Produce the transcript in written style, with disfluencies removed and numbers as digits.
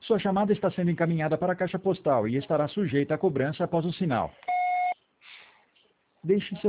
Sua chamada está sendo encaminhada para a caixa postal e estará sujeita a cobrança após o sinal. Deixe seu